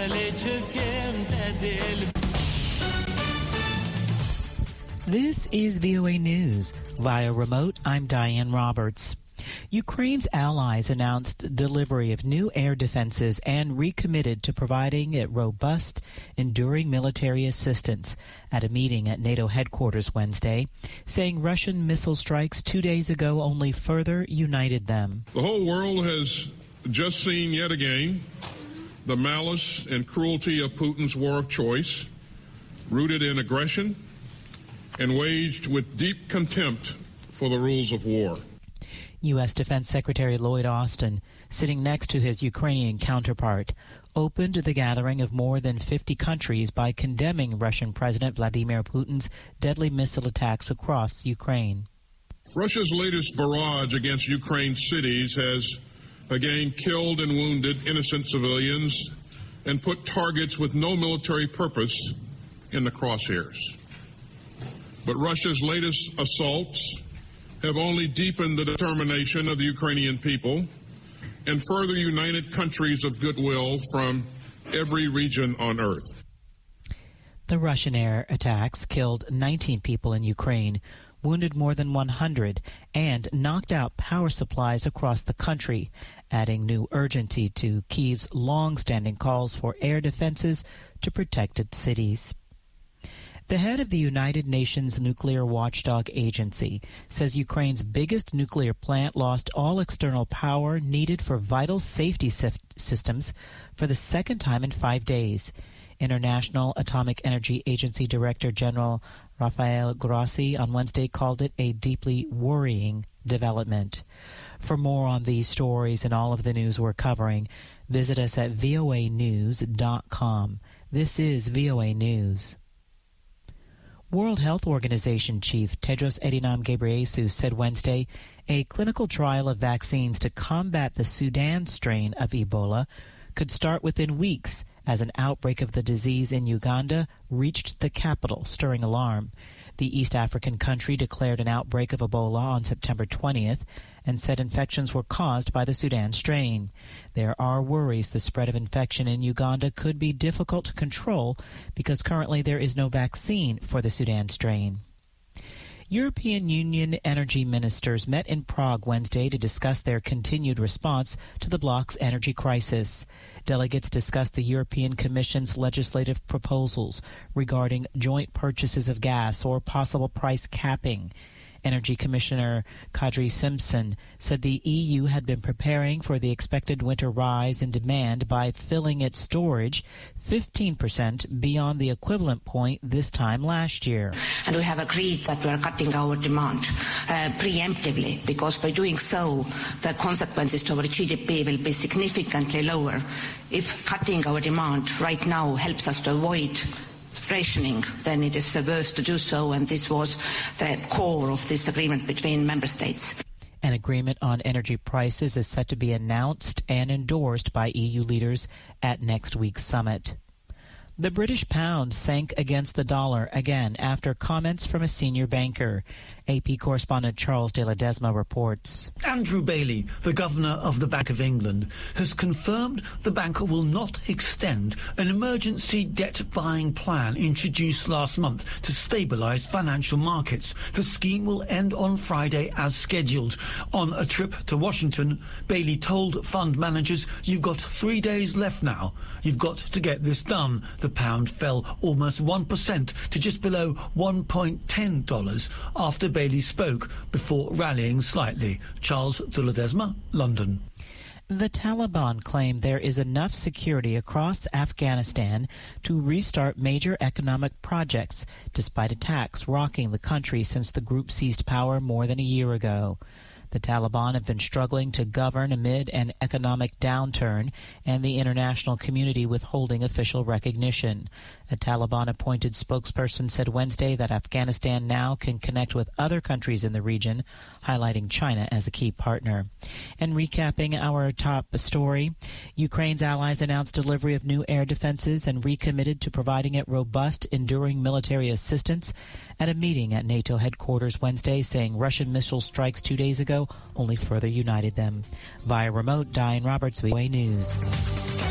This is VOA News. Via remote, I'm Diane Roberts. Ukraine's allies announced delivery of new air defenses and recommitted to providing it robust, enduring military assistance at a meeting at NATO headquarters Wednesday, saying Russian missile strikes 2 days ago only further united them. The whole world has just seen yet again the malice and cruelty of Putin's war of choice, rooted in aggression and waged with deep contempt for the rules of war. U.S. Defense Secretary Lloyd Austin, sitting next to his Ukrainian counterpart, opened the gathering of more than 50 countries by condemning Russian President Vladimir Putin's deadly missile attacks across Ukraine. Russia's latest barrage against Ukraine's cities has again killed and wounded innocent civilians and put targets with no military purpose in the crosshairs. But Russia's latest assaults have only deepened the determination of the Ukrainian people and further united countries of goodwill from every region on earth. The Russian air attacks killed 19 people in Ukraine, wounded more than 100, and knocked out power supplies across the country, adding new urgency to Kyiv's long-standing calls for air defenses to protect its cities. The head of the United Nations Nuclear Watchdog Agency says Ukraine's biggest nuclear plant lost all external power needed for vital safety systems for the second time in 5 days. International Atomic Energy Agency Director General Rafael Grossi on Wednesday called it a deeply worrying development. For more on these stories and all of the news we're covering, visit us at voanews.com. This is VOA News. World Health Organization Chief Tedros Adhanom Ghebreyesus said Wednesday a clinical trial of vaccines to combat the Sudan strain of Ebola could start within weeks as an outbreak of the disease in Uganda reached the capital, stirring alarm. The East African country declared an outbreak of Ebola on September 20th and said infections were caused by the Sudan strain. There are worries the spread of infection in Uganda could be difficult to control because currently there is no vaccine for the Sudan strain. European Union energy ministers met in Prague Wednesday to discuss their continued response to the bloc's energy crisis. Delegates discussed the European Commission's legislative proposals regarding joint purchases of gas or possible price capping. Energy Commissioner Kadri Simpson said the EU had been preparing for the expected winter rise in demand by filling its storage 15% beyond the equivalent point this time last year. And we have agreed that we are cutting our demand preemptively, because by doing so, the consequences to our GDP will be significantly lower. If cutting our demand right now helps us to avoid rationing, then it is worth to do so, and this was the core of this agreement between member states. An agreement on energy prices is set to be announced and endorsed by EU leaders at next week's summit. The British pound sank against the dollar again after comments from a senior banker. AP correspondent Charles de Ledesma reports. Andrew Bailey, the governor of the Bank of England, has confirmed the bank will not extend an emergency debt-buying plan introduced last month to stabilise financial markets. The scheme will end on Friday as scheduled. On a trip to Washington, Bailey told fund managers, "You've got 3 days left now. You've got to get this done." The pound fell almost 1% to just below $1.10 after Bailey spoke before rallying slightly. Charles de Ledesma, London. The Taliban claim there is enough security across Afghanistan to restart major economic projects, despite attacks rocking the country since the group seized power more than a year ago. The Taliban have been struggling to govern amid an economic downturn and the international community withholding official recognition. A Taliban-appointed spokesperson said Wednesday that Afghanistan now can connect with other countries in the region, highlighting China as a key partner. And recapping our top story, Ukraine's allies announced delivery of new air defenses and recommitted to providing it robust, enduring military assistance at a meeting at NATO headquarters Wednesday, saying Russian missile strikes 2 days ago only further united them. Via remote, Diane Roberts, VOA News.